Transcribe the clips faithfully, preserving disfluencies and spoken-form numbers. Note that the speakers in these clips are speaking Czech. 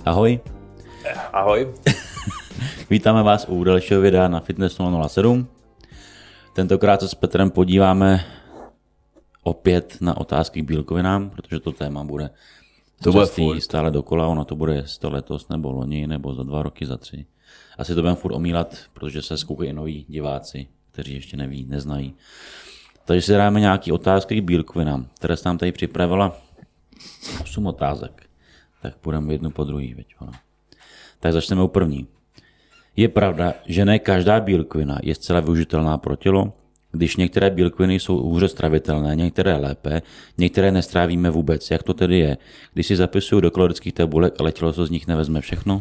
Ahoj. Ahoj. Vítáme vás u dalšího videa na Fitness nula nula sedm. Tentokrát se s Petrem podíváme opět na otázky k bílkovinám, protože to téma bude to bude stále dokola. Ono to bude to letos, nebo loni, nebo za dva roky, za tři. Asi to budeme furt omílat, protože se zkoukají noví diváci, kteří ještě neví, neznají. Takže si dáme nějaké otázky k bílkovinám, které se nám tady připravila osm otázek. Tak půjdeme jednu po druhý. Veď, ono. Tak začneme u první. Je pravda, že ne každá bílkovina je zcela využitelná pro tělo, když některé bílkoviny jsou hůře stravitelné, některé lépe, některé nestrávíme vůbec. Jak to tedy je? Když si zapisuju do kalorických tabulek, ale tělo se z nich nevezme všechno?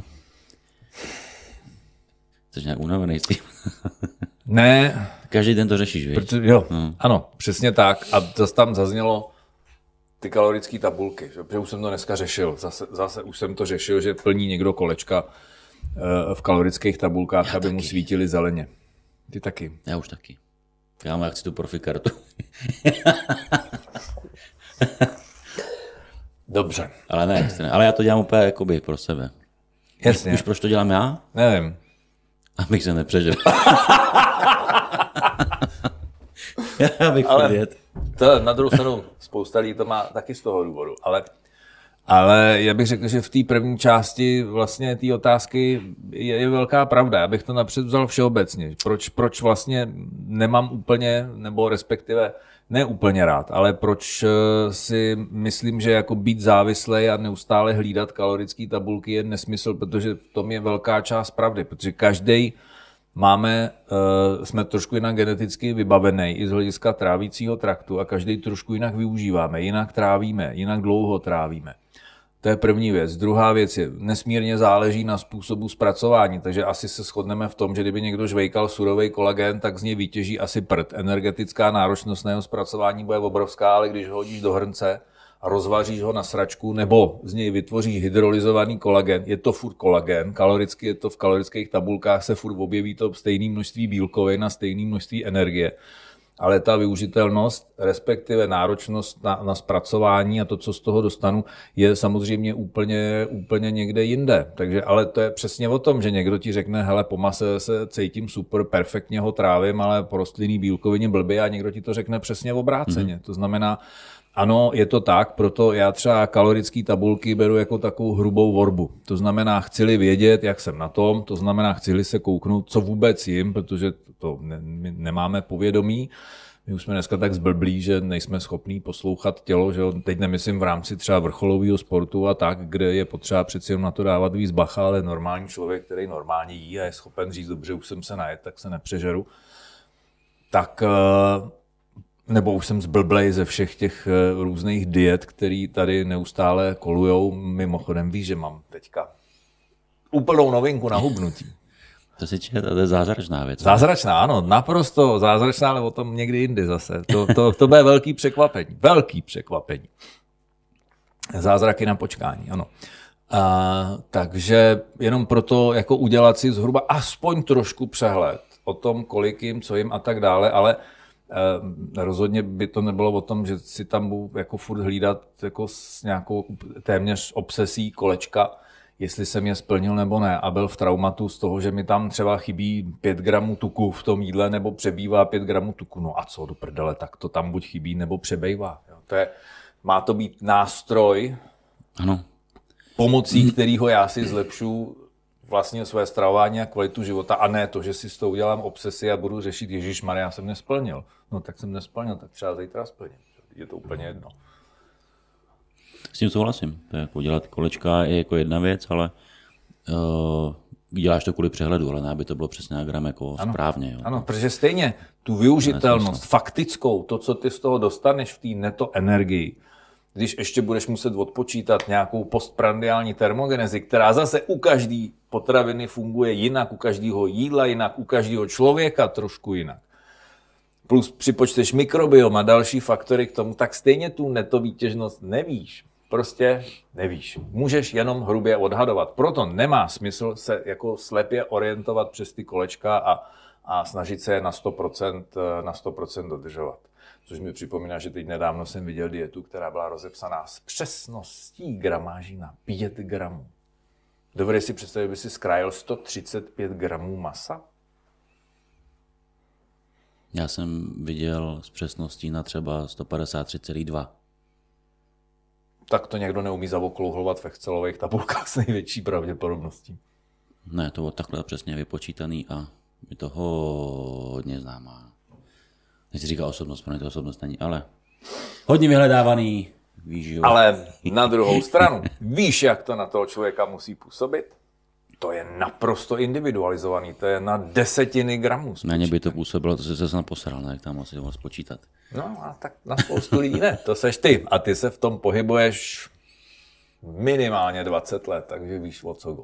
Jsi nějak unavený s tím? Ne. Každý den to řešíš, víš? Protože, jo, hmm. Ano, přesně tak. A to tam zaznělo ty kalorické tabulky, že už jsem to dneska řešil. Zase, zase už jsem to řešil, že plní někdo kolečka v kalorických tabulkách, Já aby taky. mu svítily zeleně. Ty taky. Já už taky. Já mám, chci tu profikartu. Dobře. Ale ne, ne, ale já to dělám úplně jakoby pro sebe. Jasně. Víš, proč to dělám já? Nevím. Abych se nepřežil. Já bych ale jet. To na druhou stranu spousta lidí to má taky z toho důvodu, ale, ale já bych řekl, že v té první části vlastně té otázky je, je velká pravda. Já bych to napřed vzal všeobecně. Proč, proč vlastně nemám úplně, nebo respektive ne úplně rád, ale proč si myslím, že jako být závislý a neustále hlídat kalorické tabulky je nesmysl, protože v tom je velká část pravdy, protože každý máme, jsme trošku jinak geneticky vybavený i z hlediska trávícího traktu a každý trošku jinak využíváme, jinak trávíme, jinak dlouho trávíme. To je první věc. Druhá věc je, nesmírně záleží na způsobu zpracování, takže asi se shodneme v tom, že kdyby někdo žvejkal surový kolagen, tak z něj vytěží asi prd. Energetická náročnost na jeho zpracování bude obrovská, ale když ho hodíš do hrnce a rozvaříš ho na sračku, nebo z něj vytvoříš hydrolyzovaný kolagen, je to furt kolagen, kaloricky je to v kalorických tabulkách, se furt objeví to stejné množství bílkovin na stejné množství energie. Ale ta využitelnost, respektive náročnost na, na zpracování a to, co z toho dostanu, je samozřejmě úplně, úplně někde jinde. Takže, ale to je přesně o tom, že někdo ti řekne, hele, po mase se cítím super, perfektně ho trávím, ale po rostlinný bílkovině blbě, a někdo ti to řekne přesně obráceně. Mm. To znamená, ano, je to tak, proto já třeba kalorické tabulky beru jako takovou hrubou vorbu. To znamená, chci-li vědět, jak jsem na tom, to znamená, chci-li se kouknout, co vůbec jim, protože to ne, my nemáme povědomí. My už jsme dneska tak zblblí, že nejsme schopní poslouchat tělo, že teď nemyslím v rámci třeba vrcholového sportu a tak, kde je potřeba přeci jenom na to dávat víc bacha, ale normální člověk, který normálně jí a je schopen říct, dobře, už jsem se najet, tak se nepřežeru, tak nebo už jsem zblblej ze všech těch různých diet, které tady neustále kolujou. Mimochodem víš, že mám teďka úplnou novinku na hubnutí. To si čet, to je zázračná věc. Zázračná, ano, naprosto zázračná, ale o tom někdy jindy zase. To, to, to bude velký překvapení, velký překvapení. Zázraky na počkání, ano. A, takže jenom proto jako udělat si zhruba aspoň trošku přehled o tom, kolik jim, co jim a tak dále, ale Eh, rozhodně by to nebylo o tom, že si tam budu jako furt hlídat jako s nějakou téměř obsesí kolečka, jestli jsem je splnil nebo ne, a byl v traumatu z toho, že mi tam třeba chybí pět gramů tuku v tom jídle nebo přebývá pět gramů tuku. No a co do prdele, tak to tam buď chybí nebo přebývá. Jo, to je, má to být nástroj, ano, pomocí kterého já si zlepšu vlastně své stravování a kvalitu života, a ne to, že si s tou udělám obsesi a budu řešit, ježišmarja, já jsem nesplnil. No tak jsem nesplnil, tak třeba zítra splním. Je to úplně jedno. S tím souhlasím. To je jako dělat kolečka je jako jedna věc, ale uh, děláš to kvůli přehledu, ale ne, aby to bylo přesně na gram jako ano, správně. Jo. Ano, protože stejně tu využitelnost faktickou, to, co ty z toho dostaneš v té neto energii, když ještě budeš muset odpočítat nějakou postprandiální termogenezi, která zase u každé potraviny funguje jinak, u každého jídla jinak, u každého člověka trošku jinak. Plus připočteš mikrobiom a další faktory k tomu, tak stejně tu netovýtěžnost nevíš. Prostě nevíš. Můžeš jenom hrubě odhadovat. Proto nemá smysl se jako slepě orientovat přes ty kolečka a, a snažit se je na sto procent, na sto procent dodržovat. Což mi připomíná, že teď nedávno jsem viděl dietu, která byla rozepsaná s přesností gramáží na pět gramů. Dovedeš si představit, že by si zkrájel sto třicet pět gramů masa? Já jsem viděl s přesností na třeba sto padesát tři celá dva. Tak to někdo neumí zaokrouhlovat v Excelových tabulkách s největší pravděpodobností. Ne, to bylo takhle přesně vypočítaný a je to hodně známá. Teď si říká osobnost, pro mě to osobnost není, ale hodně vyhledávaný, víš, jo. Ale na druhou stranu, víš, jak to na toho člověka musí působit? To je naprosto individualizovaný, to je na desetiny gramů. Na ně by to působilo, to jsi se snad posral, ne? Jak tam asi mohl spočítat. No a tak na spoustu lidí ne, to seš ty. A ty se v tom pohybuješ minimálně dvacet let, takže víš, o co jde.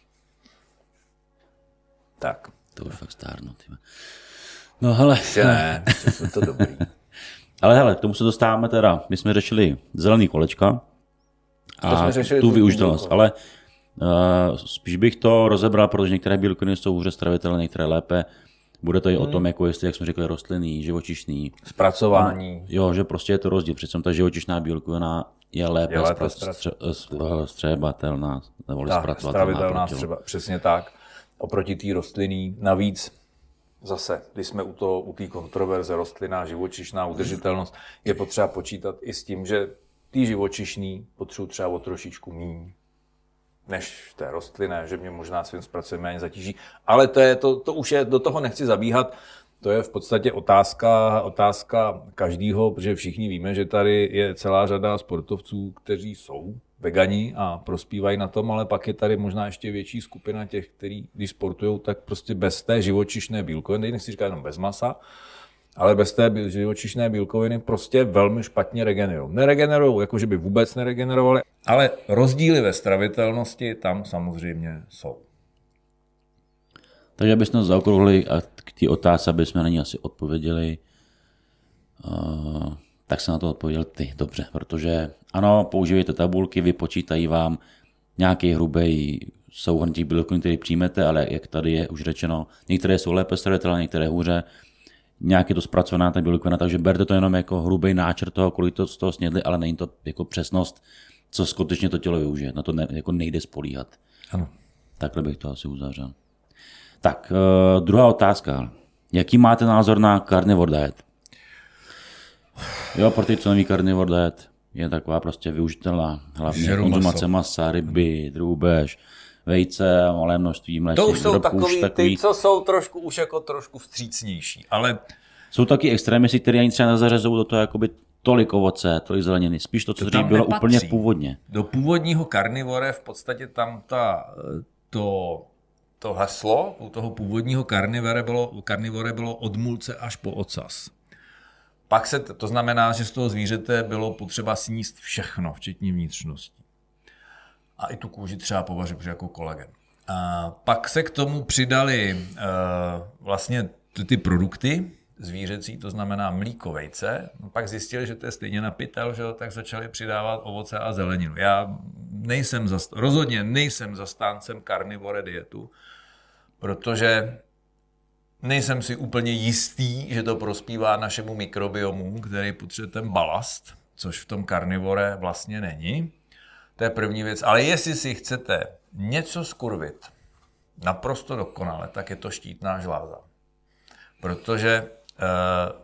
Tak. To už fakt stárnu, tyhle. No hele. Ještě ne, je to dobrý. Ale hele, k tomu se dostáváme teda, my jsme řešili zelený kolečka a tu využitelnost, ale uh, spíš bych to rozebral, protože některé bílkoviny jsou hůře stravitelné, některé lépe. Bude to i hmm. o tom, jako jestli, jak jsme řekli, rostlinný, živočišný. Zpracování. A, jo, že prostě je to rozdíl, přitom ta živočišná bílkovina je lépe, je lépe střebatelná, nebo zpracovatelná. Třeba, přesně tak, oproti té rostlinný. Navíc zase, když jsme u té u kontroverze rostlinná, živočišná udržitelnost, je potřeba počítat i s tím, že ty živočišný potřebují třeba o trošičku míň než té rostlinné, že mě možná svým zpracováním méně zatíží. Ale to, je, to, to už je, do toho nechci zabíhat, to je v podstatě otázka, otázka každýho, protože všichni víme, že tady je celá řada sportovců, kteří jsou vegani a prospívají na tom, ale pak je tady možná ještě větší skupina těch, kteří, když sportují, tak prostě bez té živočišné bílkoviny, nechci říkat jenom bez masa, ale bez té živočišné bílkoviny prostě velmi špatně regenerují. Neregenerují, jakože by vůbec neregenerovali, ale rozdíly ve stravitelnosti tam samozřejmě jsou. Takže abychom zaokrouhlili a k té otázce, aby jsme na ní asi odpověděli, uh, tak se na to odpověděl ty, dobře, protože ano, používejte tabulky, vypočítají vám nějaký hrubý souhrn těch bílkovin, který přijmete, ale jak tady je už řečeno, některé jsou lépe stravitelné, některé hůře, nějak je to zpracovaná ta bílkovina, takže berte to jenom jako hrubý náčrt toho, kolik to z toho snědli, ale není to jako přesnost, co skutečně to tělo využije. Na to ne, jako nejde spolíhat. Ano. Takhle bych to asi uzavřel. Tak, uh, druhá otázka. Jaký máte názor na carnivore diet? Jo, pro ty, co neví, carnivore diet je taková prostě využitelná. Hlavně konzumace masa, ryby, drůbež, vejce a malé množství mléčných výrobků. To už jsou takový, takový, ty, co jsou trošku už jako trošku vstřícnější, ale... Jsou taky extrémisti, kteří ani třeba nezařazují do toho jakoby tolik ovoce, tolik zeleniny. Spíš to, co to bylo nepatří. Úplně původně. Do původního carnivore v podstatě tam ta, to, to heslo u toho původního carnivore bylo, carnivore bylo od mulce až po ocas. Pak se, to znamená, že z toho zvířete bylo potřeba sníst všechno, včetně vnitřností. A i tu kůži třeba považuji jako kolagen. A pak se k tomu přidali uh, vlastně ty, ty produkty zvířecí, to znamená mlíko, vejce. No, pak zjistili, že to je stejně na pytel, že tak začali přidávat ovoce a zeleninu. Já nejsem zast- rozhodně nejsem zastáncem carnivore dietu, protože nejsem si úplně jistý, že to prospívá našemu mikrobiomu, který potřebuje ten balast, což v tom carnivore vlastně není. To je první věc. Ale jestli si chcete něco skurvit naprosto dokonale, tak je to štítná žláza. Protože uh,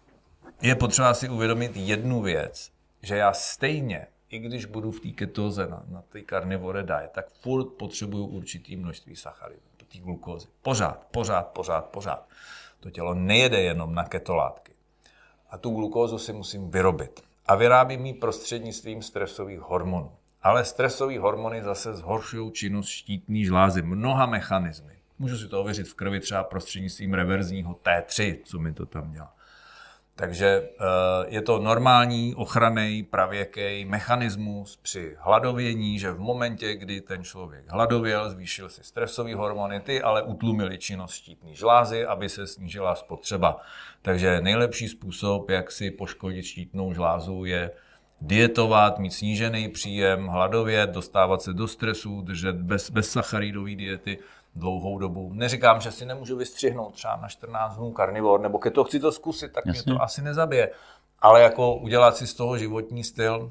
je potřeba si uvědomit jednu věc, že já stejně, i když budu v té ketóze na, na té carnivore diet, tak furt potřebuju určitý množství sacharidů, té glukózy. Pořád, pořád, pořád, pořád. To tělo nejede jenom na ketolátky. A tu glukózu si musím vyrobit. A vyrábím ji prostřednictvím stresových hormonů. Ale stresové hormony zase zhoršují činnost štítné žlázy mnoha mechanismy. Můžu si to ověřit v krvi třeba prostřednictvím reverzního T tři, co mi to tam dělá. Takže je to normální ochranný pravěký mechanismus při hladovění, že v momentě, kdy ten člověk hladověl, zvýšil si stresové hormony, ty ale utlumily činnost štítné žlázy, aby se snížila spotřeba. Takže nejlepší způsob, jak si poškodit štítnou žlázu, je dietovat, mít snížený příjem, hladovět, dostávat se do stresu, držet bez, bez sacharidové diety dlouhou dobu. Neříkám, že si nemůžu vystřihnout třeba na čtrnáct dnů karnivor, nebo když to chci to zkusit, tak Jasně. mě to asi nezabije. Ale jako udělat si z toho životní styl,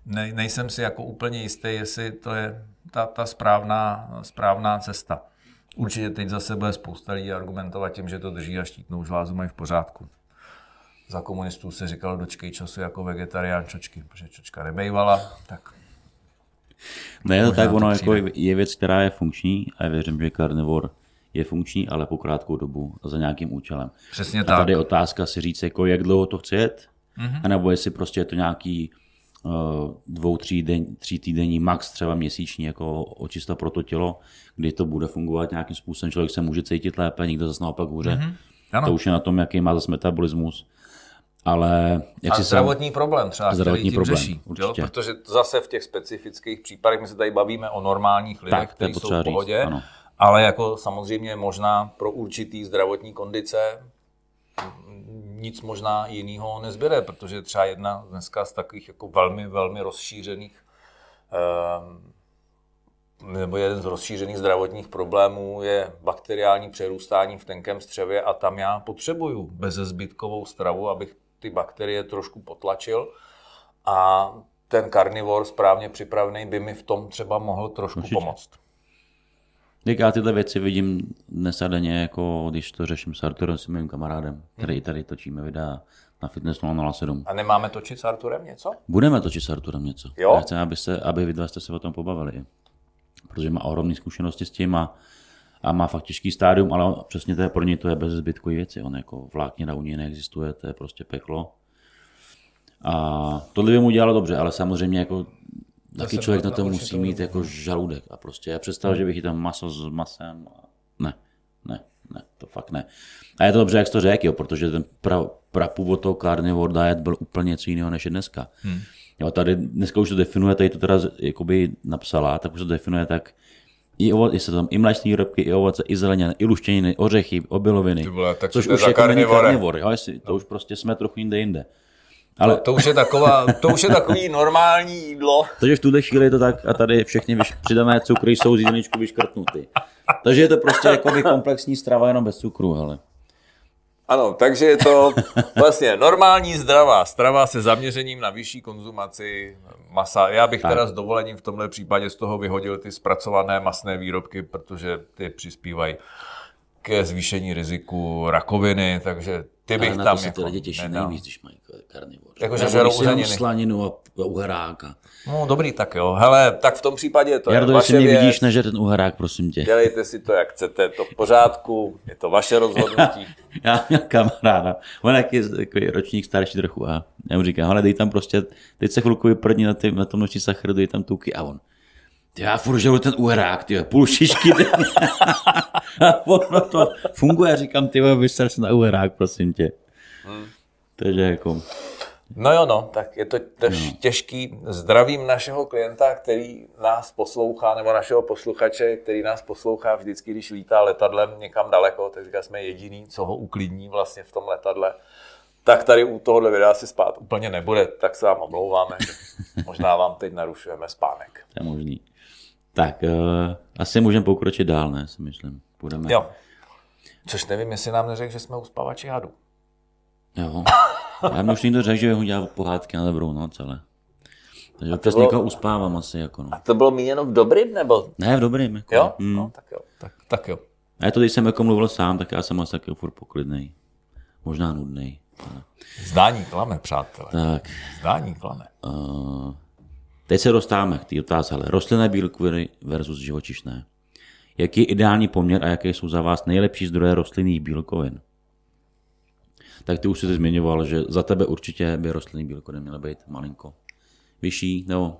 ne, nejsem si jako úplně jistý, jestli to je ta, ta správná, správná cesta. Určitě teď zase bude spousta lidí argumentovat tím, že to drží a štítnou žlázu mají v pořádku. Za komunistů se říkalo dočkej času jako vegetarián čočky, protože čočka nebejvala, tak... Ne, to tak ono jako je věc, která je funkční a já věřím, že carnivore je funkční, ale po krátkou dobu a za nějakým účelem. Přesně a tak. tady je otázka si říct, jako jak dlouho to chce jet, mm-hmm. anebo jestli prostě je to nějaký uh, dvou, tří, den, tří týdenní, max třeba měsíční jako očista pro to tělo, kdy to bude fungovat nějakým způsobem, člověk se může cítit lépe, někdo zase naopak hůře. Mm-hmm. To už je na tom, jaký má zase metabolismus. Ale jak a si zdravotní sám... problém třeba, zdravotní který tím problém, řeší. Jo? Určitě. Protože zase v těch specifických případech, my se tady bavíme o normálních lidech, kteří jsou v pohodě, říct, ale jako samozřejmě možná pro určitý zdravotní kondice nic možná jiného nezbyde, protože třeba jedna dneska z takových jako velmi, velmi rozšířených nebo jeden z rozšířených zdravotních problémů je bakteriální přerůstání v tenkém střevě a tam já potřebuju bezezbytkovou stravu, abych ty bakterie trošku potlačil a ten karnivor správně připravený by mi v tom třeba mohl trošku Určitě. pomoct. Tak já tyhle věci vidím dnes a denně, jako když to řeším s Arturem, s mým kamarádem, který hmm. tady točíme videa na Fitness nula nula sedm. A nemáme točit s Arturem něco? Budeme točit s Arturem něco. Jo? Já chci, aby, se, aby vy dva jste se o tom pobavili. Protože má ohromné zkušenosti s tím a, a má fakt těžký stádium, ale přesně to je pro něj to je bez zbytkový věci. On jako vláknina u něj neexistuje, to je prostě peklo. A tohle by mu dělalo dobře, ale samozřejmě jako taky člověk na to musí mít jako žaludek. A prostě já představ, že bych tam maso s masem. Ne, ne, ne, to fakt ne. A je to dobře, jak jsi to řekl, jo, protože ten pra, prapůvod toho carnivore diet byl úplně něco jiného než je dneska. Hmm. Jo, tady dneska už to definuje, tady to teda jakoby napsala, tak už to definuje tak i, ovoce, i, se tam, i mléčné výrobky, i ovoce, i zeleniny, i luštěniny, ořechy, obiloviny, vole, což už jako není karnivor, jo, jestli, to už prostě jsme trochu jinde jinde. Ale... To, to, už je taková, to už je takový normální jídlo. Takže v tuhle chvíli je to tak a tady všechny vyš, přidané cukry jsou z jídelníčku vyškrtnuty. Takže je to prostě jakoby komplexní strava jenom bez cukru, hele. Ano, takže je to vlastně normální zdravá strava se zaměřením na vyšší konzumaci masa. Já bych tak. teda s dovolením v tomhle případě z toho vyhodil ty zpracované masné výrobky, protože ty přispívají ke zvýšení riziku rakoviny, takže ty bych ale tam na to jako se ty lidi těší nejvíc, když mají karnivor. Jakože žerou uzeniny. Slaninu a uheráka. No dobrý, tak jo. Hele, tak v tom případě to Jardo, je vaše věc. Jardo, jestli mě vidíš nežer ten uherák, prosím tě. Dělejte si to, jak chcete, to v pořádku, je to vaše rozhodnutí. Já měl kamaráda, on je takový ročník starší trochu a já mu říkám, hele, dej tam prostě, teď se chvilku vyprdni na, ty, na tom noční sacharu, dej tam tuky a on. Já furt žeru ten uherák, ty půl šišky denně. A ono to funguje, říkám, ty vyser se na uherák, prosím tě. Hmm. Takže jako... No jo, no, tak je to tež no. těžký. Zdravím našeho klienta, který nás poslouchá, nebo našeho posluchače, který nás poslouchá vždycky, když lítá letadlem někam daleko, tak říká, jsme jediný, co ho uklidní vlastně v tom letadle. Tak tady u tohohle videa si spát úplně nebude, tak se vám omlouváme, že možná vám teď narušujeme spánek. To je možný. Tak, uh, asi můžeme pokročit dál, ne, si myslím. Půjdeme. Jo. Což nevím, jestli nám neřekl, že jsme uspavači hadu. Jo. Já mi už někdo řekl, že ho dělal pohádky na dobrou noc, ale... Takže občas bylo... někoho uspávám asi, jako no. A to bylo míněno v dobrým, nebo? Ne, v dobrým, jako. Jo? Hmm. No, tak jo, tak, tak jo. A já to, když jsem jako mluvil sám, tak já jsem asi taky furt poklidnej. Možná nudnej. Ale... Zdání klame, přátelé. Tak. Zdání klame. Uh... Teď se dostáváme k té otázce, ale rostlinné bílkoviny versus živočišné. Jaký je ideální poměr a jaké jsou za vás nejlepší zdroje rostlinných bílkovin? Tak ty už jsi zmiňoval, že za tebe určitě by rostlinné bílkoviny měly být malinko vyšší, nebo...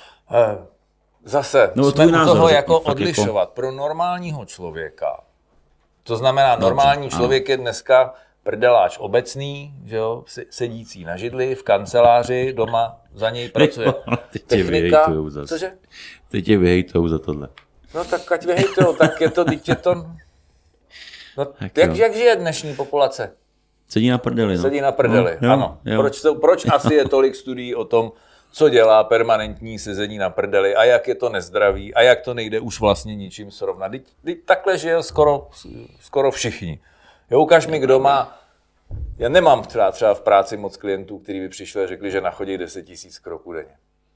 Zase, no, jsme u toho názor, jako odlišovat. Jako... Pro normálního člověka, to znamená, normální Dobře, člověk ano. je dneska prdeláč obecný, že jo, sedící na židli, v kanceláři, doma za něj pracuje Teď technika. Cože? Teď tě vyhejtou za tohle. No tak ať vyhejtou, tak je to, teď je to... No, jak, jak žije dnešní populace? Sedí na prdeli. No. Sedí na prdeli, no, ano. Jo, jo. Proč, proč asi je tolik studií o tom, co dělá permanentní sezení na prdeli a jak je to nezdravý a jak to nejde už vlastně ničím srovnat. Teď, teď takhle žije skoro, skoro všichni. Jo, ukaž mi, kdo má... Já nemám třeba, třeba v práci moc klientů, kteří by přišli a řekli, že nachodí deset tisíc kroků denně.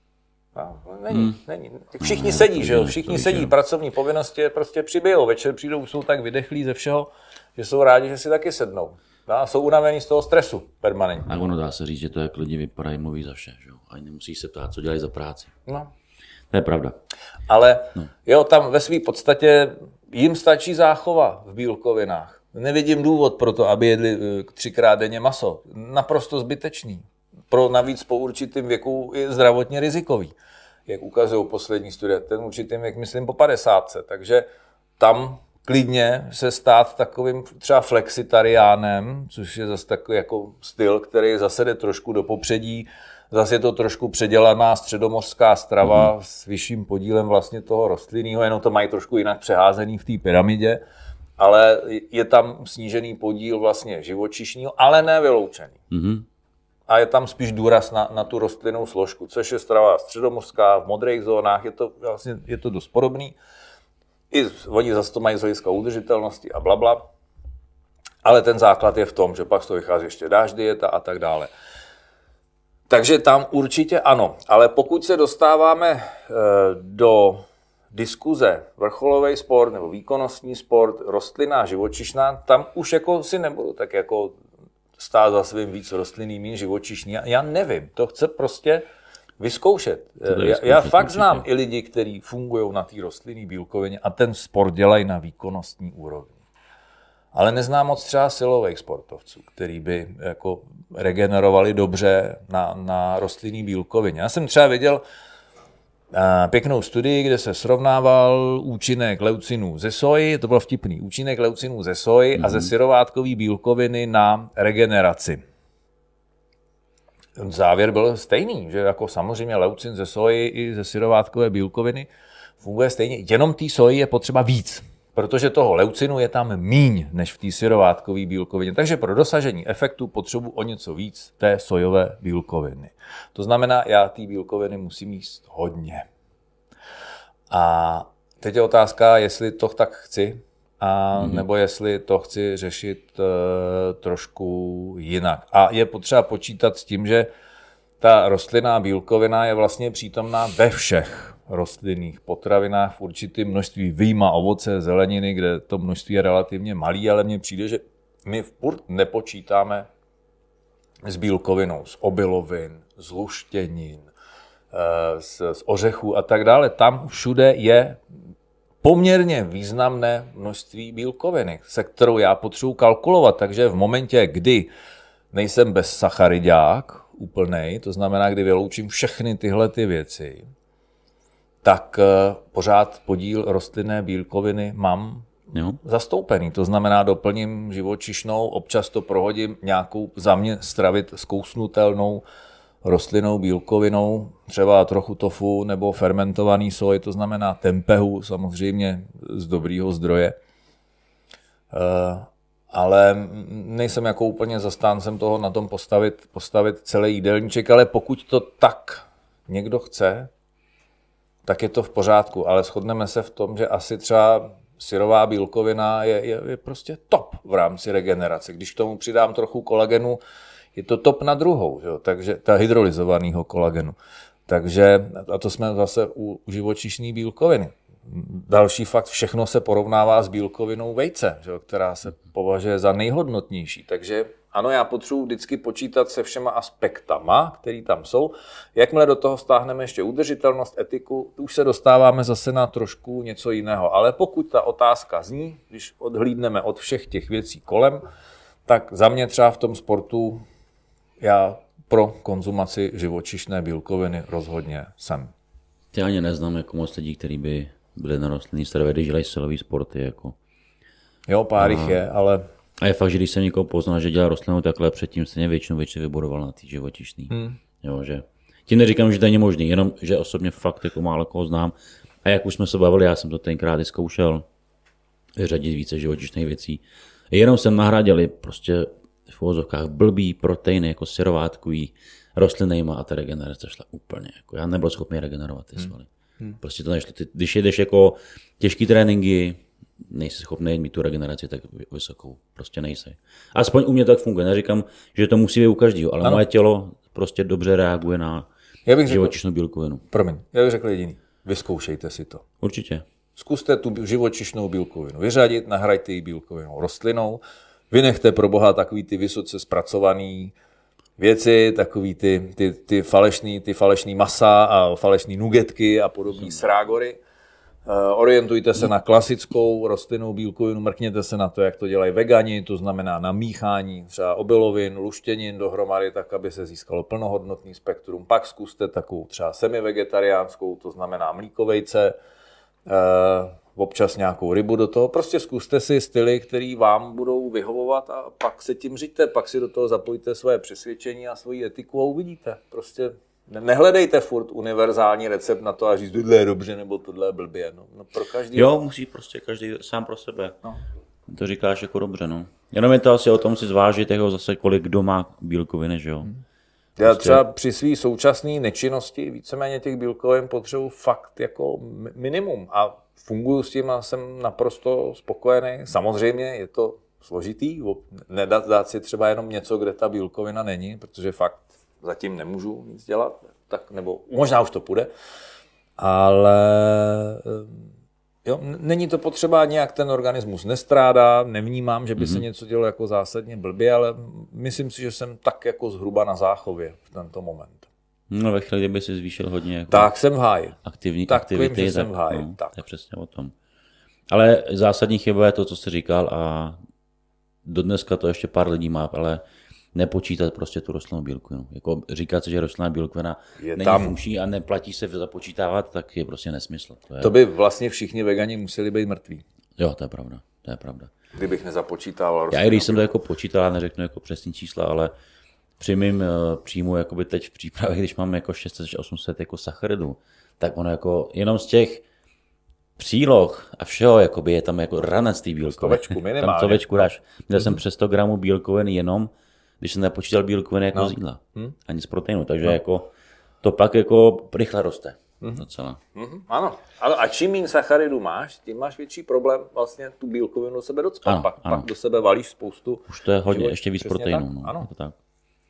No, není, hmm. není. Všichni sedí, že jo? Všichni sedí, pracovní povinnosti prostě přibijou. Večer přijdou, jsou tak vydechlí ze všeho, že jsou rádi, že si taky sednou. A jsou unavení z toho stresu permanentně. A ono dá se říct, že to jak lidi vypadají, mluví za vše, že jo? A nemusíš se ptát, co dělají za práci. No. To je pravda. Ale no. jo, tam ve své podstatě jim stačí záchova v bílkovinách. Nevidím důvod pro to, aby jedli třikrát denně maso. Naprosto zbytečný. Pro navíc po určitým věku je zdravotně rizikový. Jak ukazují poslední studie, ten určitý věk, myslím, po padesátce. Takže tam klidně se stát takovým třeba flexitariánem, což je zase takový jako styl, který zase jde trošku do popředí. Zase je to trošku předělaná středomořská strava mm. s vyšším podílem vlastně toho rostlinného, jenom to mají trošku jinak přeházený v té pyramidě, ale je tam snížený podíl vlastně živočišního, ale ne vyloučený. Mm. A je tam spíš důraz na, na tu rostlinnou složku, což je strava středomořská, v modrých zónách, je to, vlastně, je to dost podobný. I oni zase to mají z hlediska udržitelnosti a blabla. Ale ten základ je v tom, že pak z toho vychází ještě dáš dieta a tak dále. Takže tam určitě ano, ale pokud se dostáváme do diskuze vrcholový sport nebo výkonnostní sport, rostlinná, živočišná, tam už jako si nebudu tak jako stát za svým víc rostlinný, méně živočišný. Já, já nevím, to chce prostě vyzkoušet. Já, já fakt určitě znám i lidi, kteří fungují na té rostlinné bílkovině a ten sport dělají na výkonnostní úrovni. Ale neznám moc třeba silových sportovců, který by jako regenerovali dobře na, na rostlinné bílkovině. Já jsem třeba viděl pěknou studii, kde se srovnával účinek leucinů ze soji, to bylo vtipný, účinek leucinů ze soji mm-hmm. a ze syrovátkové bílkoviny na regeneraci. Závěr byl stejný, že jako samozřejmě leucin ze soji i ze syrovátkové bílkoviny funguje stejně, jenom té soji je potřeba víc, protože toho leucinu je tam míň než v té syrovátkové bílkovině. Takže pro dosažení efektu potřebuji o něco víc té sojové bílkoviny. To znamená, já té bílkoviny musím jíst hodně. A teď je otázka, jestli to tak chci, a mm. nebo jestli to chci řešit uh, trošku jinak. A je potřeba počítat s tím, že ta rostlinná bílkovina je vlastně přítomná ve všech rostlinných potravinách v určitém množství, vyjma ovoce, zeleniny, kde to množství je relativně malý, ale mně přijde, že my furt nepočítáme s bílkovinou, z obilovin, z luštěnin, z, z ořechů a tak dále. Tam všude je poměrně významné množství bílkoviny, se kterou já potřebuji kalkulovat. Takže v momentě, kdy nejsem bezsacharidák úplnej, to znamená, kdy vyloučím všechny tyhle ty věci, tak pořád podíl rostlinné bílkoviny mám jo. zastoupený. To znamená, doplním živočišnou, občas to prohodím nějakou za mě stravit zkousnutelnou rostlinnou bílkovinou, třeba trochu tofu nebo fermentovaný soj, to znamená tempehu, samozřejmě z dobrýho zdroje. Ale nejsem jako úplně zastáncem toho na tom postavit, postavit celý jídelníček, ale pokud to tak někdo chce, tak je to v pořádku, ale shodneme se v tom, že asi třeba syrová bílkovina je, je, je prostě top v rámci regenerace. Když k tomu přidám trochu kolagenu, je to top na druhou, že? Takže ta hydrolyzovaného kolagenu. Takže, a to jsme zase u, u živočišné bílkoviny. Další fakt, všechno se porovnává s bílkovinou vejce, že? Která se považuje za nejhodnotnější. Takže ano, já potřebuji vždycky počítat se všema aspektama, které tam jsou. Jakmile do toho stáhneme ještě udržitelnost, etiku, už se dostáváme zase na trošku něco jiného. Ale pokud ta otázka zní, když odhlídneme od všech těch věcí kolem, tak za mě třeba v tom sportu já pro konzumaci živočišné bílkoviny rozhodně jsem. Já ani neznám jako moc lidí, kteří by byli na rostlinný stravě, když dělají silový sporty. Jako. Jo, pár jich je, ale... A je fakt, že když jsem někoho poznal, že dělá rostlinnou takhle, předtím stejně většinu větši vybodoval na ty živočišný. Hmm. Jo, že... Tím neříkám, že to není možný, jenom že osobně fakt jako málo koho znám. A jak už jsme se bavili, já jsem to tenkrát i zkoušel vyřadit více živočišných věcí. Jenom jsem nahradil prostě v uvozovkách blbý proteiny jako syrovátkový rostlinnýma a ta regenerace šla úplně. Jako já nebyl schopný regenerovat ty svaly. Hmm. Prostě to nešlo. Ty, když jedeš jako těžký tréninky, nejsi schopný mít tu regeneraci tak vysokou. Prostě nejsi. Aspoň u mě tak funguje. Neříkám, že to musí být u každého, ale ano. Moje tělo prostě dobře reaguje na Já bych řekl, živočišnou bílkovinu. Promiň, já bych řekl jediný. Vyzkoušejte si to. Určitě. Zkuste tu živočišnou bílkovinu vyřadit, nahraďte ji bílkovinou rostlinou, vynechte pro boha takový ty vysoce zpracované věci, takový ty, ty, ty, falešný, ty falešný masa a falešný nugetky a podobné srágory. Orientujte se na klasickou rostlinnou bílkovinu, mrkněte se na to, jak to dělají vegani, to znamená na míchání třeba obilovin, luštěnin dohromady, tak aby se získalo plnohodnotný spektrum. Pak zkuste takovou třeba semivegetariánskou, to znamená mlíkovejce, občas nějakou rybu do toho. Prostě zkuste si styly, které vám budou vyhovovat a pak se tím řiďte, pak si do toho zapojte své přesvědčení a svoji etiku a uvidíte. Prostě nehledejte furt univerzální recept na to a říct, tohle je dobře nebo tohle je blbě. No, no pro každý. Jo, musí prostě každý sám pro sebe. No. To říkáš jako dobře, no. Jenom je to asi o tom si zvážit, jako zase kolik kdo má bílkoviny, že jo. Hmm. Já prostě... třeba při své současné nečinnosti víceméně těch bílkovin potřebuji fakt jako minimum a funguju s tím a jsem naprosto spokojený. Samozřejmě je to složitý, nedat dát si třeba jenom něco, kde ta bílkovina není, protože fakt zatím nemůžu nic dělat, tak, nebo možná už to půjde, ale jo, není to potřeba, nějak ten organismus nestrádá, nevnímám, že by mm-hmm. se něco dělo jako zásadně blbě, ale myslím si, že jsem tak jako zhruba na záchově v tento moment. No ve chvíli, kdyby si zvýšil hodně jako tak jsem v háji. Aktivní tak aktivity, vím, že tak, jsem v háji. No, tak. To je přesně o tom. Ale zásadní chyba je to, co jsi říkal a do dneska to ještě pár lidí má, ale nepočítat prostě tu rostlinnou bílkovinu. Jako říkat si, že rostlinná bílkovina je není tam funkční a neplatí se započítávat, tak je prostě nesmysl. To, je... to by vlastně všichni vegani museli být mrtví. Jo, to je pravda. To je pravda. Kdybych nezapočítával. Já i když jsem to jako počítal, neřeknu jako přesný čísla, ale při mým příjmu jakoby teď v přípravě, když mám jako šest set až osm set jako sacharidů, tak ono jako jenom z těch příloh a všeho jakoby je tam jako ranec té bílkoviny. Stovečku minimálně. Tam stovečku dáš. Měl mm-hmm. jsem přes sto gramů bílkovin jenom, když jsem nepočítal bílkoviny jako no. z jídla. Hmm. Ani z proteinu, takže no. jako to pak jako rychle roste. Mm-hmm. Docela. Mm-hmm. Ano, ale a čím méně sacharidů máš, tím máš větší problém vlastně tu bílkovinu do sebe docpat. Ano, pak, ano. pak do sebe valíš spoustu. Už to je hodně, život, ještě víc proteinů. Tak? No, ano. Jako tak.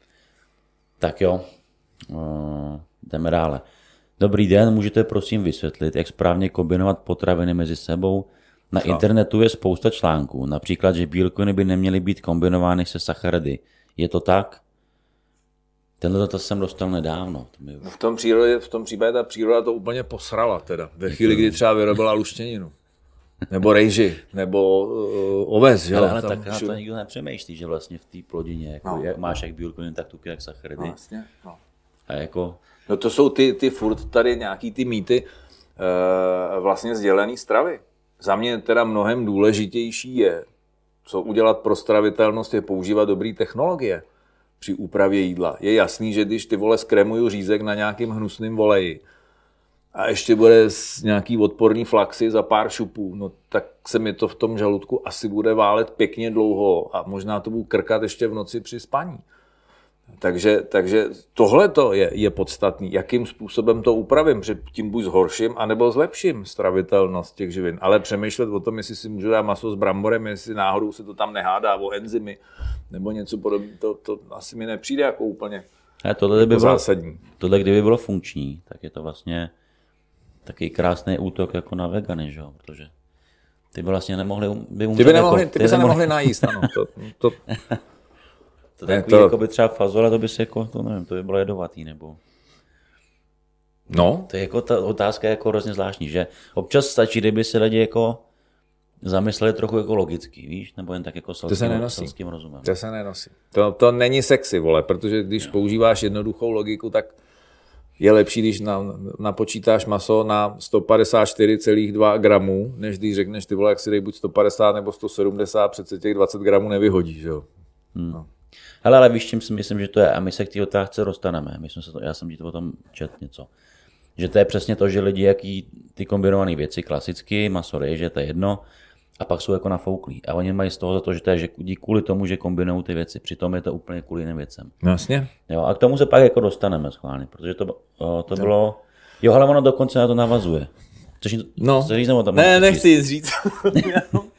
tak jo, uh, jdeme dále. Dobrý den, můžete prosím vysvětlit, jak správně kombinovat potraviny mezi sebou? Na Co? internetu je spousta článků, například, že bílkoviny by neměly být kombinovány se sacharidy. Je to tak? Tenhle dotaz jsem dostal nedávno. To mi... v, tom přírodě, v tom případě ta příroda to úplně posrala teda. Ve chvíli, kdy třeba vyrobila luštěninu. Nebo rejži, nebo uh, oves. Ale, ale tak na to nikdo nepřemýšlí, že vlastně v té plodině jako, no. jak máš jak bílkoviny, tak tuky, jak sacharidy. No, vlastně, no. A jako... No to jsou ty, ty furt tady nějaký ty mýty uh, vlastně sdělený stravy. Za mě teda mnohem důležitější je, co udělat pro stravitelnost, je používat dobré technologie při úpravě jídla. Je jasný, že když ty vole skremuju řízek na nějakým hnusným voleji a ještě bude z nějaký odporný flaxy za pár šupů, no tak se mi to v tom žaludku asi bude válet pěkně dlouho a možná to budu krkat ještě v noci při spaní. Takže, takže tohleto je, je podstatný, jakým způsobem to upravím, že tím buď zhorším, anebo zlepším stravitelnost těch živin. Ale přemýšlet o tom, jestli si můžu dát maso s bramborem, jestli náhodou se to tam nehádá o enzymy, nebo něco podobného, to, to asi mi nepřijde jako úplně a tohle, jako by bylo, zásadní. Tohle, kdyby bylo funkční, tak je to vlastně takový krásný útok jako na vegany, že? Protože ty by vlastně nemohli by umřet. Ty by, nemohli, jako, ty by se nemohli najíst, ano. To, to... To takový, to... jako by třeba fazole, to by se jako, to nevím, to by bylo jedovatý, nebo... No. To je jako ta otázka je jako hrozně zvláštní, že občas stačí, kdyby se lidi jako zamysleli trochu jako logicky, víš, nebo jen tak jako selským, selským rozumem. To se nenosí. To, to není sexy, vole, protože když jo. používáš jednoduchou logiku, tak je lepší, když na, napočítáš maso na sto padesát čtyři celá dva gramů, než když řekneš, ty vole, jak si dej buď sto padesát nebo sto sedmdesát, přece těch dvacet gramů nevyhodíš, jo. Hmm. No. Hele, ale víš, čím si myslím, že to je, a my se k té otázce dostaneme. My jsme se to, já jsem ti to potom četl něco. Že to je přesně to, že lidi, jaký ty kombinované věci, klasicky, maso, rejže, to je jedno, a pak jsou jako nafouklí. A oni mají z toho za to, že to je že kvůli tomu, že kombinují ty věci. Přitom je to úplně kvůli jiným věcem. Jasně. Jo, a k tomu se pak jako dostaneme schválně, protože to, o, to bylo... Jo, ale ono dokonce na to navazuje. Což no. říct, o tom ne, nechci nic říct.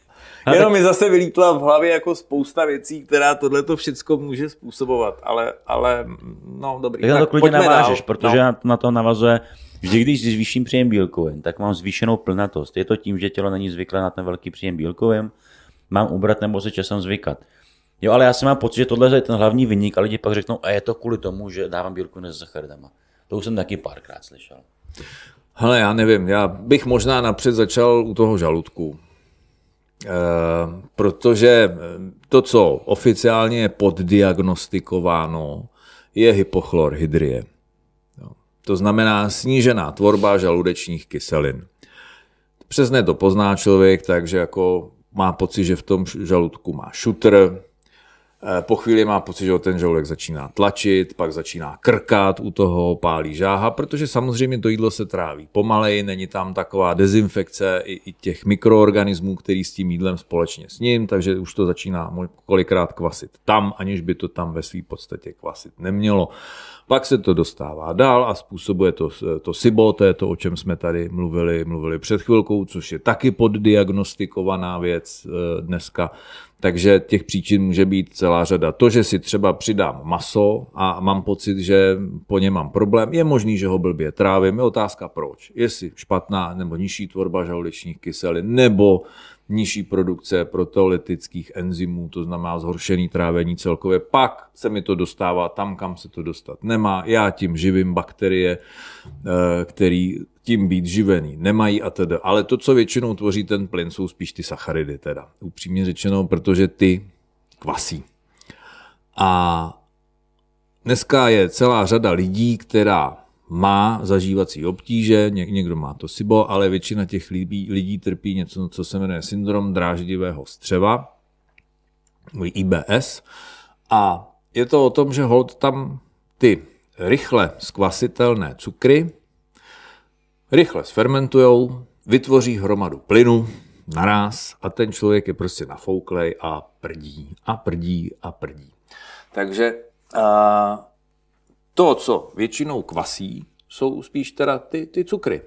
Jenom mi zase vylítla v hlavě jako spousta věcí, která tohleto všecko může způsobovat, ale, ale no dobrý. Tak na to klidně navážeš, dál. Protože no. na to navazuje, vždy když zvýším příjem bílkovin, tak mám zvýšenou plnatost. Je to tím, že tělo není zvyklé na ten velký příjem bílkovin, mám ubrat nebo se časem zvykat. Jo, ale já si mám pocit, že tohle je ten hlavní viník a lidi pak řeknou, a je to kvůli tomu, že dávám bílkoviny s sacharidama. To už jsem taky párkrát slyšel. Hele, já nevím, já bych možná napřed začal u toho žaludku. E, protože to, co oficiálně je poddiagnostikováno, je hypochlorhydrie. To znamená snížená tvorba žaludečních kyselin. Přesně to pozná člověk, takže jako má pocit, že v tom žaludku má šutr, po chvíli má pocit, že ten žaludek začíná tlačit, pak začíná krkat u toho, pálí žáha, protože samozřejmě to jídlo se tráví pomalej, není tam taková dezinfekce i, i těch mikroorganismů, který s tím jídlem společně s ním, takže už to začíná kolikrát kvasit tam, aniž by to tam ve své podstatě kvasit nemělo. Pak se to dostává dál a způsobuje to, to SIBO, to je to, o čem jsme tady mluvili, mluvili před chvilkou, což je taky poddiagnostikovaná věc dneska. Takže těch příčin může být celá řada. To, že si třeba přidám maso a mám pocit, že po něm mám problém, je možný, že ho blbě trávím. Je otázka proč. Jestli špatná nebo nižší tvorba žaludečních kyselin nebo nižší produkce proteolytických enzymů, to znamená zhoršený trávení celkově, pak se mi to dostává tam, kam se to dostat nemá. Já tím živím bakterie, který tím být živený nemají a teda. Ale to, co většinou tvoří ten plyn, jsou spíš ty sacharidy teda. Upřímně řečeno, protože ty kvasí. A dneska je celá řada lidí, která má zažívací obtíže, někdo má to SIBO, ale většina těch lidí, lidí trpí něco, co se jmenuje syndrom dráždivého střeva, I B S. A je to o tom, že holt tam ty rychle skvasitelné cukry rychle sfermentujou, vytvoří hromadu plynu naráz a ten člověk je prostě nafouklej a prdí a prdí a prdí. Takže a to, co většinou kvasí, jsou spíš teda ty, ty cukry.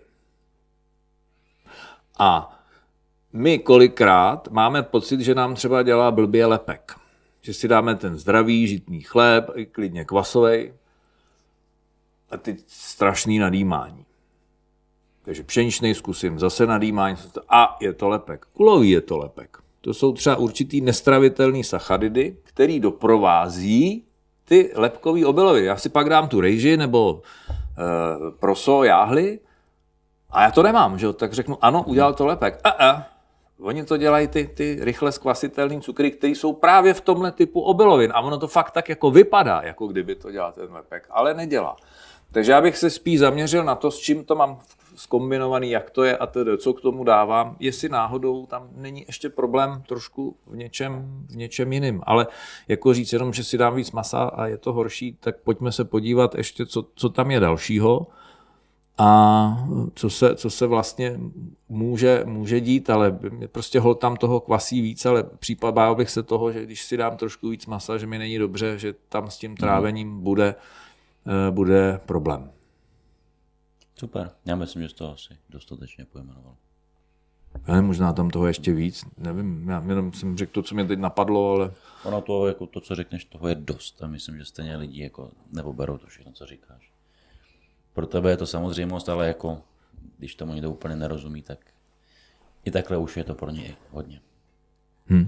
A my kolikrát máme pocit, že nám třeba dělá blbě lepek. Že si dáme ten zdravý žitný chléb, klidně kvasovej, a ty strašný nadýmání. Takže pšeničnej zkusím, zase nadýmání, a je to lepek. Kulový je to lepek. To jsou třeba určitý nestravitelný sacharidy, který doprovází ty lepkový obiloviny. Já si pak dám tu rejži nebo e, proso, jáhly a já to nemám, že? Tak řeknu, ano, udělal to lepek. A, a. Oni to dělají ty, ty rychle skvasitelné cukry, které jsou právě v tomhle typu obilovin. A ono to fakt tak jako vypadá, jako kdyby to dělal ten lepek, ale nedělá. Takže já bych se spíš zaměřil na to, s čím to mám zkombinovaný, jak to je a tedy, co k tomu dávám, jestli náhodou tam není ještě problém trošku v něčem, v něčem jiným. Ale jako říct jenom, že si dám víc masa a je to horší, tak pojďme se podívat ještě, co, co tam je dalšího a co se, co se vlastně může, může dít, ale prostě hol tam toho kvasí víc, ale případ bál bych se toho, že když si dám trošku víc masa, že mi není dobře, že tam s tím trávením bude, bude problém. Super, já myslím, že z toho asi dostatečně pojmenoval. Já možná tam toho ještě víc, nevím, já jenom jsem řekl to, co mě teď napadlo, ale... Ono to, jako to, co řekneš, toho je dost a myslím, že stejně lidi jako nepoberou to všechno, co říkáš. Pro tebe je to samozřejmost, ale jako, když tomu někdo úplně nerozumí, tak i takhle už je to pro něj hodně. Hmm.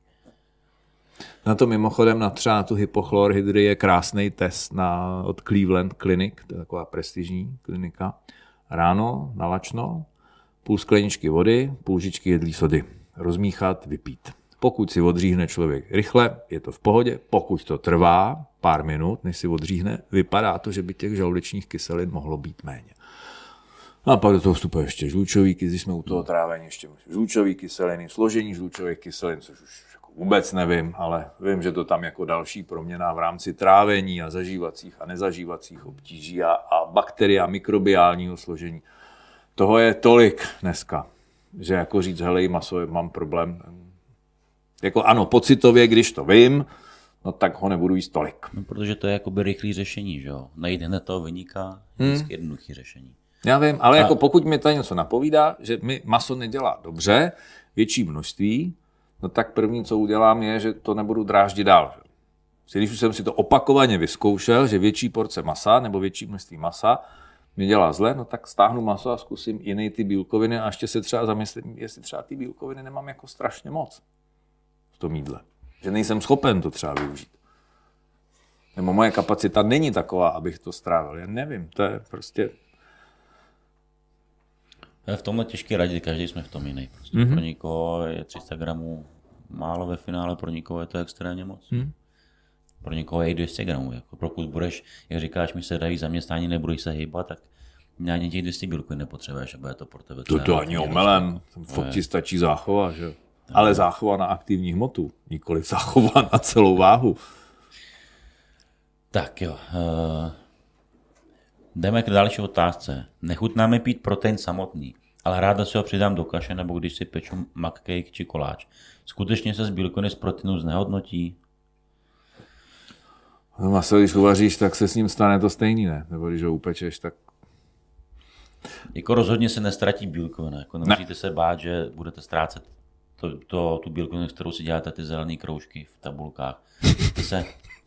Na to mimochodem na třeba tu hypochlorhydry je krásný test na, od Cleveland Clinic, to je taková prestižní klinika. Ráno nalačno, půl skleničky vody, půl žičky jedlí sody. Rozmíchat, vypít. Pokud si odříhne člověk rychle, je to v pohodě. Pokud to trvá pár minut, než si odříhne, vypadá to, že by těch žaludečních kyselin mohlo být méně. A pak do toho vstupuje ještě žlučový kyseliny, když jsme u toho trávení, ještě žlučový kyseliny, složení žlučových kyselin, což už jako vůbec nevím, ale vím, že to tam jako další proměna v rámci trávení a zažívacích a nezažívacích obtíží a, a bakteria mikrobiálního složení. Toho je tolik dneska, že jako říct, hele, maso, mám problém. Jako ano, pocitově, když to vím, no tak ho nebudu jíst tolik. No, protože to je jakoby rychlý řešení, že jo? Najít hned toho viníka je hmm. jednoduchý řešení. Já vím, ale a... jako pokud mi tady něco napovídá, že mi maso nedělá dobře, větší množství, no tak první, co udělám, je, že to nebudu dráždit dál. Když už jsem si to opakovaně vyzkoušel, že větší porce masa nebo větší množství masa mi dělá zle, no tak stáhnu maso a zkusím jiný ty bílkoviny a ještě se třeba zamyslím, jestli třeba ty bílkoviny nemám jako strašně moc v tom jídle. Že nejsem schopen to třeba využít. Nebo moje kapacita není taková, abych to strávil. Já nevím, to je prostě... V tomhle těžké radit, každý jsme v tom jiný. Prostě mm-hmm. Pro někoho je tři sta gramů málo ve finále, pro někoho je to extrémně moc. Mm. Pro někoho je i dvě stě gramů. Jako pokud budeš, jak říkáš, mi se dají zaměstnání, nebudeš se hýbat, tak ani těch dvě stě bílkovin nepotřebuješ, aby je to pro tebe třeba... To, to ani omelem, fakt ti stačí záchova, že? Ale záchova na aktivní hmotu, nikoli záchova na celou váhu. Tak jo. Uh, jdeme k další otázce. Nechutná mi pít protein samotný, ale ráda si ho přidám do kaše, nebo když si peču McCake či koláč. Skutečně se z bílkoviny z proteinu znehodnotí? No maso, když uvaříš, tak se s ním stane to stejný, ne? Nebo když ho upečeš, tak... Jako rozhodně se nestratí bílkovina. Jako nemusíte ne. se bát, že budete ztrácet to, to, tu bílkovinu, kterou si děláte ty zelené kroužky v tabulkách. To se...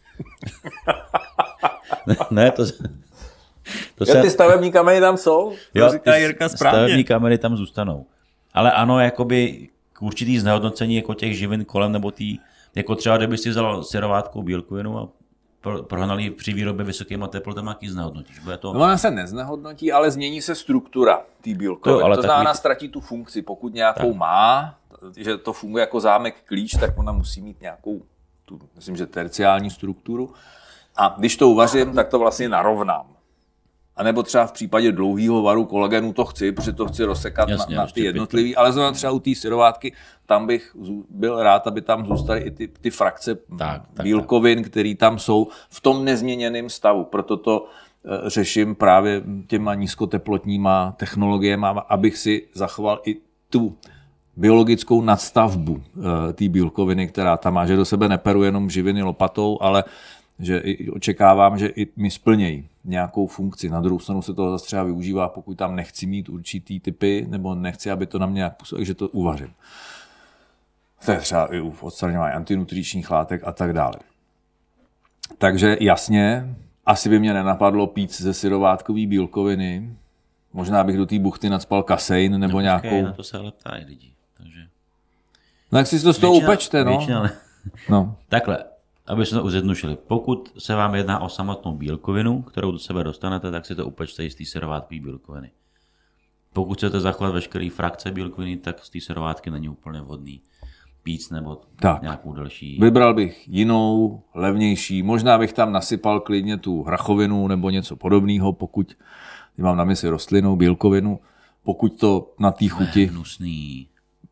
ne, ne, to se... To se... Jo, ty stavební kameny tam jsou? To jo, říká Jirka správně. Stavební kameny tam zůstanou. Ale ano, jakoby k určitý znehodnocení jako těch živin kolem, nebo tý, jako třeba kdyby si vzal syrovátkou bílkovinu a prohnali při výrobě vysokýma teplotami, jaký znehodnotíš? Bude to... No ona se neznehodnotí, ale změní se struktura té bílkoviny. To, to znamená, takový... ztratí tu funkci. Pokud nějakou tak. má, že to funguje jako zámek klíč, tak ona musí mít nějakou, tu, myslím, že terciální strukturu. A když to uvařím, tak to vlastně narovnám. A nebo třeba v případě dlouhého varu kolagenu to chci, protože to chci rozsekat Jasně, na, na ty jednotlivý, ale zrovna třeba u té syrovátky, tam bych byl rád, aby tam zůstaly i ty, ty frakce tak, tak, bílkovin, které tam jsou v tom nezměněném stavu. Proto to e, řeším právě těma nízkoteplotníma technologiemi, abych si zachoval i tu biologickou nadstavbu e, té bílkoviny, která tam má, že do sebe neperu jenom živiny lopatou, ale že očekávám, že i mi splnějí nějakou funkci. Na druhou stranu se toho zase třeba využívá, pokud tam nechci mít určitý typy, nebo nechci, aby to na mě nějak působilo, že to uvařím. To je třeba i u odstraňování antinutričních látek a tak dále. Takže jasně, asi by mě nenapadlo pít ze syrovátkový bílkoviny. Možná bych do té buchty nacpal kasein nebo no, nějakou... Na to se ale ptají lidi. Takže... No jak si to z toho většina, upečte, no. Většina, ale... no. Takhle. Aby se to uzjednodušili. Pokud se vám jedná o samotnou bílkovinu, kterou do sebe dostanete, tak si to upečte z té syrovátkové bílkoviny. Pokud chcete zachovat veškeré frakce bílkoviny, tak z té syrovátky není úplně vhodný pít nebo tak. nějakou další. Vybral bych jinou, levnější. Možná bych tam nasypal klidně tu hrachovinu nebo něco podobného, pokud mám na mysli rostlinnou bílkovinu. Pokud to na té chuti... Hnusný.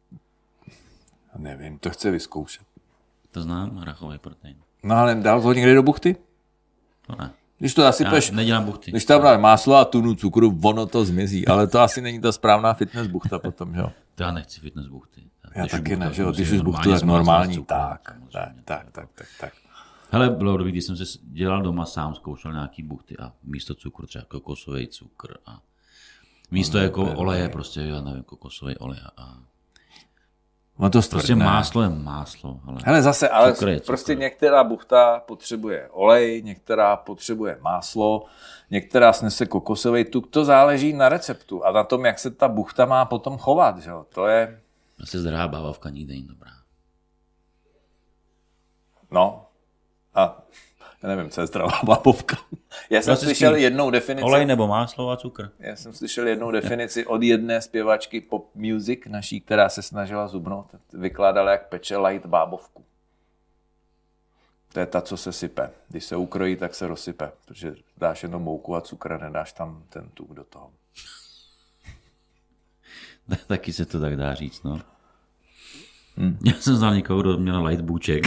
Nevím, to chce vyzkoušet. To znám, hrachový protein. No ale dal to někdy do buchty? To ne. Když to nasypeš, Já nedělám buchty. Když tam dáš máslo a tunu cukru, ono to zmizí, ale to asi není ta správná fitness buchta potom, že jo? To já nechci fitness buchty. Já když taky ne, že jo, když už buchtu je normální, cukru, tak, tak, tak, tak, tak, tak. Hele, bylo dobrý, když jsem se dělal doma sám, zkoušel nějaký buchty a místo cukru třeba kokosový cukr a místo no, jako oleje, ne. prostě, já nevím, kokosový olej a no to prostě máslo je máslo. Ale, hele, zase, ale prostě některá buchta potřebuje olej, některá potřebuje máslo, některá snese kokosový tuk, to záleží na receptu a na tom, jak se ta buchta má potom chovat, že jo, to je... Asi zdravá bávavka nikde není dobrá. No, a já nevím, co je zdravá bábovka. Já jsem slyšel jednou definici... Olej nebo máslo a cukr. Já jsem slyšel jednou definici od jedné zpěvačky pop music naší, která se snažila zubnout. Vykládala, jak peče light bábovku. To je ta, co se sype. Když se ukrojí, tak se rozsype. Protože dáš jenom mouku a cukr, nedáš tam ten tuk do toho. Taky se to tak dá říct, no. Hmm. Já jsem znal někoho, kdo měl light bůček.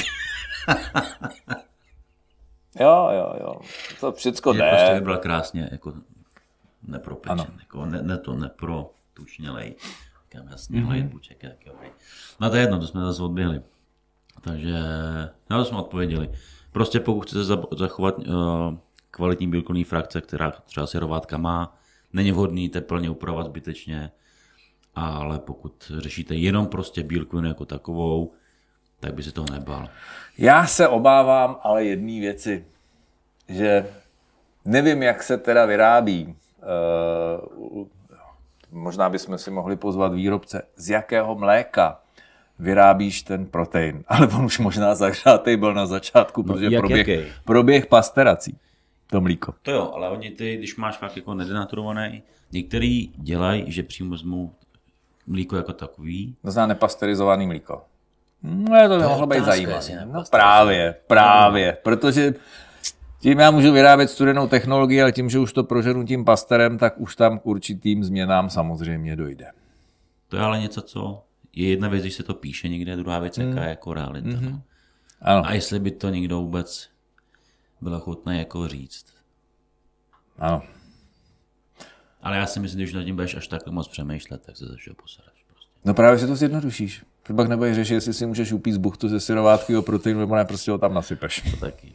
Jo, jo, jo. To všecko jde. Prostě by byla krásně jako nepropečen. Jako ne, ne to neprotučnělej. Říkám jasně, mm-hmm. light bůček. Jak jo. No to je jedno, to jsme zase odběhli. Takže na to jsme odpověděli. Prostě pokud chcete zachovat uh, kvalitní bílkovní frakce, která třeba syrovátka má, není vhodný teplně upravovat zbytečně, ale pokud řešíte jenom prostě bílkovinu jako takovou, tak by se toho nebál. Já se obávám ale jedné věci, že nevím, jak se teda vyrábí. Uh, možná bychom si mohli pozvat výrobce, z jakého mléka vyrábíš ten protein. Ale on už možná zahřátej byl na začátku, No, protože jak proběh, jaký? proběh pasterací. To mlíko. To jo, ale oni ty, když máš fakt jako nedenaturovaný, některý dělají, že přímo vezmou mlíko jako takový. To znamená nepasterizovaný mlíko. No, to by mohlo být zajímavé. No nepasterizovaný. právě, právě. Protože tím já můžu vyrábět studenou technologii, ale tím, že už to proženu tím pasterem, tak už tam k určitým změnám samozřejmě dojde. To je ale něco, co je jedna věc, když se to píše někde, druhá věc, jaká Hmm. je jako realita. Mhm. No. Ano, A jestli by to někdo vůbec byl ochotný jako říct. ano. Ale já si myslím, že když nad tím budeš až takhle moc přemýšlet, tak se ze všeho posereš. Prostě. No právě si to zjednodušíš. Ty pak nebudeš řešit, jestli si můžeš upít z buchtu ze syrovátky o proteinu, nebo ne, prostě ho tam nasypeš. To taky.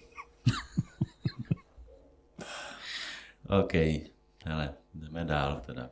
OK, hele, jdeme dál teda.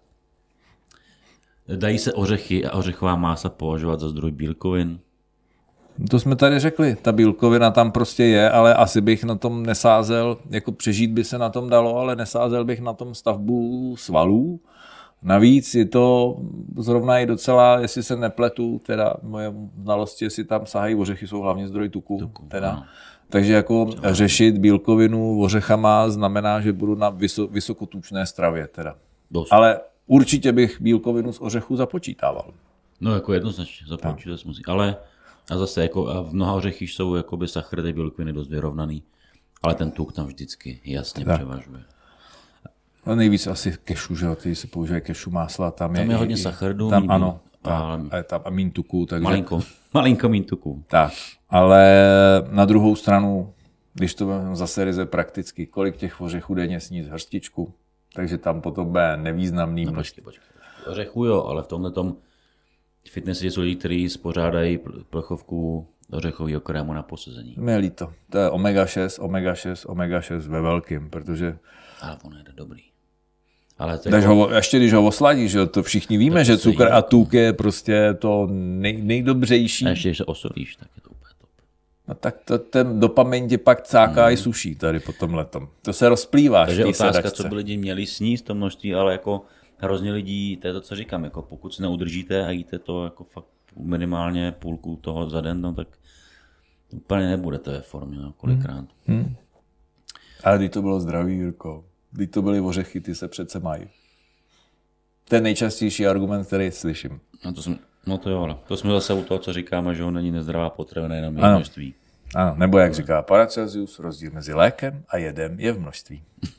Dají se ořechy a ořechová mása považovat za zdroj bílkovin? To jsme tady řekli, ta bílkovina tam prostě je, ale asi bych na tom nesázel, jako přežít by se na tom dalo, ale nesázel bych na tom stavbu svalů. Navíc je to zrovna i docela, jestli se nepletu, teda moje znalosti, jestli tam sahají ořechy, jsou hlavně zdroj tuku. Tuku, teda. ano. Takže jako řešit bílkovinu ořechama znamená, že budu na vyso, vysokotučné stravě. Teda. Dost. Ale určitě bych bílkovinu z ořechu započítával. No jako jednoznačně, započítat se musí. Ale a zase jako a v mnoha ořechích jsou jakoby sacharidy, bílkoviny dost vyrovnaný, ale ten tuk tam vždycky jasně Tak. převažuje. No nejvíc asi kešu, že jo, ty se používají kešu másla. Tam, Tam je, je i- hodně i- sacharidů, Tam míň- ano, a- tam, a je tam amín tuků, takže... Malinko, malinko míň tuku. Tak, ale na druhou stranu, když to vezmeme zase ryze prakticky, kolik těch ořechů denně sníst hrstičku, takže tam potom bude nevýznamný No, množství. počkej, počkej, počkej. Ořechu jo, ale v tomhle tom fitnessu jsou lidi, kteří spořádají pl- plechovku ořechového krému na posezení. Mi je líto. To je omega šest, omega šest, omega šest ve velkým, protože Ale on je dobrý. Ale to Daž jako, ho, ještě když ho osladíš, že jo, to všichni víme, to že se cukr jí. a tuk je prostě to nej, nejdobřejší. a ještě když se osolíš, tak je to úplně top. No tak to, ten dopamin tě pak cáká i suší tady po tom letom. To se rozplývá. Takže otázka, co by lidi měli sníst, to množství, ale jako hrozně lidí, to je to, co říkám, jako pokud si neudržíte a jíte to jako fakt minimálně půlku toho za den, no, tak úplně nebudete ve formě, no, kolikrát. Hmm. Ale když to bylo zdravý, Jirko, když to byly ořechy, ty se přece mají. To je nejčastější argument, který slyším. No to, jsme, no to jo, ale to jsme zase u toho, co říkáme, že on není nezdravá potravina, jenom je Ano. množství. Ano, nebo jak říká Paracelsius, rozdíl mezi lékem a jedem je v množství.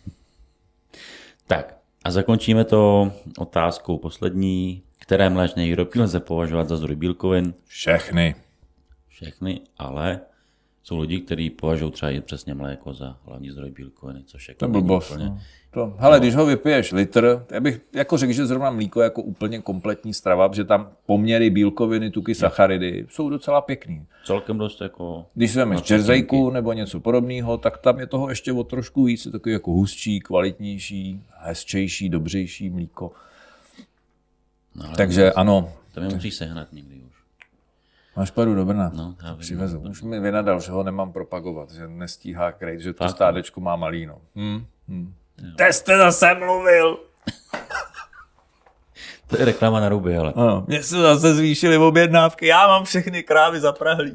Tak a zakončíme to otázkou poslední. Které mléčné výrobky lze považovat za zdroj bílkovin? Všechny. Všechny, ale jsou lidi, kteří považují třeba i přesně mléko za hlavní zdroj bílkoviny, což jako To je není blbost. úplně- No. To, hele, když ho vypiješ litr, já bych jako řekl, že zrovna mlíko je jako úplně kompletní strava, protože tam poměry bílkoviny, tuky, sacharidy jsou docela pěkný. Celkem dost jako... Když si vezmeš No, džerzejku nebo něco podobného, tak tam je toho ještě o trošku víc, je takový jako hustší, kvalitnější, hezčejší, dobřejší mlíko. No, ale Takže ano, to mi musíš sehnat někdy už. máš padu do Brna. No, já vím. Přivezu. Už mi vynadal, že ho nemám propagovat, že nestíhá krejt, že to Fakt, stádečko má malý. No. Hmm, hmm. Te jste zase mluvil. To je reklama na ruby, ale... Ano, mně se zase zvýšily objednávky, já mám všechny krávy zaprahlý.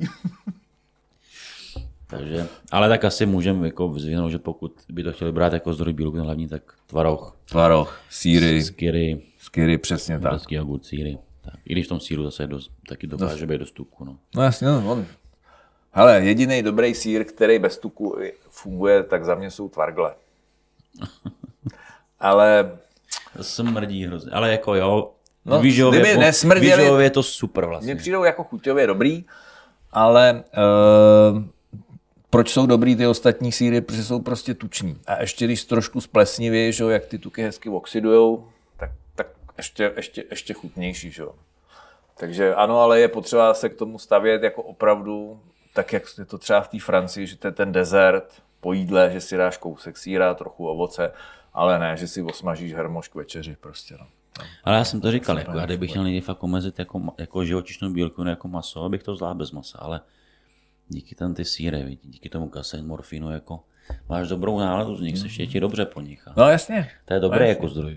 Takže, ale tak asi můžeme jako vyzvihnout, že pokud by to chtěli brát jako zdroj bílkovin hlavní, tak tvaroh, Tvaroh, síry, skyry, skyry, přesně tak. brzký jogurt, síry. Tak. I když v tom síru zase je dost, taky dokáže být dost tuku. No. No jasně, no, on. Hele, jediný dobrý sýr, který bez tuku funguje, tak za mě jsou tvargle. Ale To smrdí hrozně, ale jako jo, No, výživově, kdyby po- nesmrděli- výživově je to super vlastně. mně přijdou jako chuťově dobrý, ale uh, proč jsou dobrý ty ostatní sýry? Protože jsou prostě tuční. A ještě když trošku splesnivějí, že jo, jak ty tuky hezky oxidujou, tak, tak ještě, ještě, ještě chutnější. Že jo. Takže ano, ale je potřeba se k tomu stavět jako opravdu, tak jak je to třeba v té Francii, že to je ten dezert po jídle, že si dáš kousek sýra, trochu ovoce, ale ne, že si osmažíš hermoš k večeři prostě. No. Ale já jsem to říkal, jako, já kdybych měl někdy fakt omezit jako, jako živočišnou bílkovinu jako maso, abych to zvládl bez masa, ale Díky tam ty síry, díky tomu kasein morfínu, jako máš dobrou náladu z nich, se ještě ti dobře po nich. No jasně. To je dobré no, jako zdroj.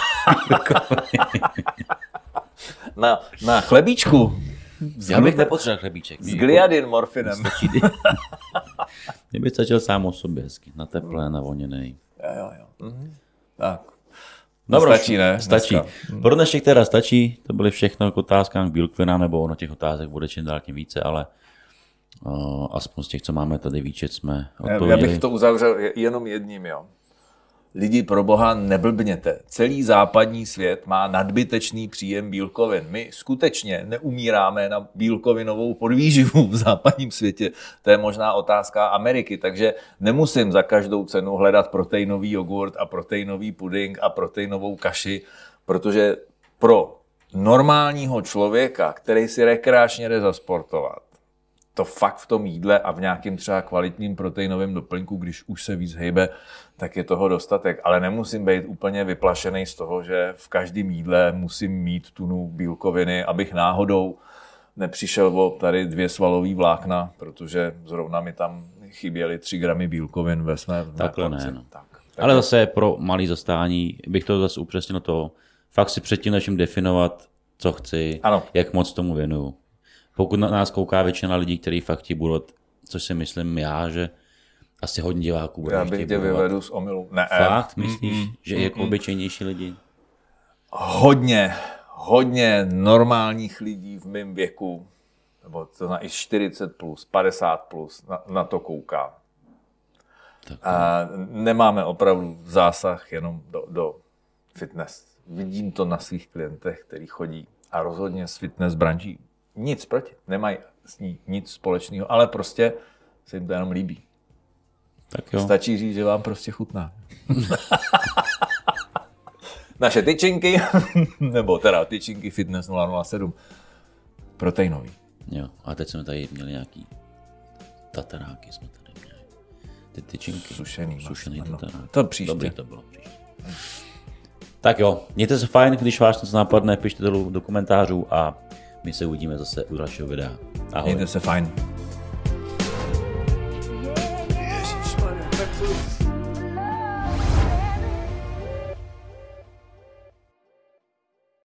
na, na chlebíčku. Já bych nepotřeboval chlebíček. S gliadin morfinem. Mě by stačil sám o sobě hezky, na teplé, na voněnej. Jo, jo, jo. Mhm. Tak. Dobro, stačí, ne? Stačí. Dneska. Pro dnešek teda stačí, to byly všechno k otázkám k bílkovinám, nebo ono těch otázek bude čím dál tím více, ale uh, aspoň z těch, co máme tady výčet, jsme odpověděli. Já bych to uzavřel jenom jedním, jo. Lidi, pro boha, neblbněte. Celý západní svět má nadbytečný příjem bílkovin. My skutečně neumíráme na bílkovinovou podvýživu v západním světě. To je možná otázka Ameriky, takže nemusím za každou cenu hledat proteinový jogurt a proteinový puding a proteinovou kaši, protože pro normálního člověka, který si rekreačně jde zasportovat, to fakt v tom jídle a v nějakém třeba kvalitním proteinovém doplňku, když už se víc hejbe, tak je toho dostatek. Ale nemusím být úplně vyplašený z toho, že v každém jídle musím mít tunu bílkoviny, abych náhodou nepřišel o tady dvě svalový vlákna, protože zrovna mi tam chyběly tři gramy bílkovin ve své Takhle ne, no. tak, tak. Ale zase pro malý zastání bych to zase upřesnil to, fakt si předtím naším definovat, co chci, ano. Jak moc tomu věnuju. Pokud na nás kouká většina lidí, kteří fakt chtějí budovat, což si myslím já, že asi hodně diváků bude. Já bych tě vyvedu z omylu. Ne, fakt myslíš, mm, mm, že mm, jako mm. obyčejnější lidi? Hodně, hodně normálních lidí v mém věku, nebo to na i čtyřicet plus, padesát plus, na, na to kouká. Tak, A nemáme opravdu zásah jenom do, do fitness. Vidím to na svých klientech, kteří chodí a rozhodně s fitness branží nic proti, nemají s ní nic společného, ale prostě se jim to jenom líbí. tak jo. Stačí říct, že vám prostě chutná. Naše tyčinky, nebo teda tyčinky Fitness nula nula sedm, proteinový. Jo, a teď jsme tady měli nějaký tataráky, jsme tady měli. Ty tyčinky. Sušený. Sušený ano. tatarák. To příště. Dobrý to bylo příště. Tak jo, mějte se fajn, když vás něco napadne, pište to do komentářů a my se uvidíme zase u dalšího videa. Ahoj. Mějte se fajn. Ježišmarja, tak to...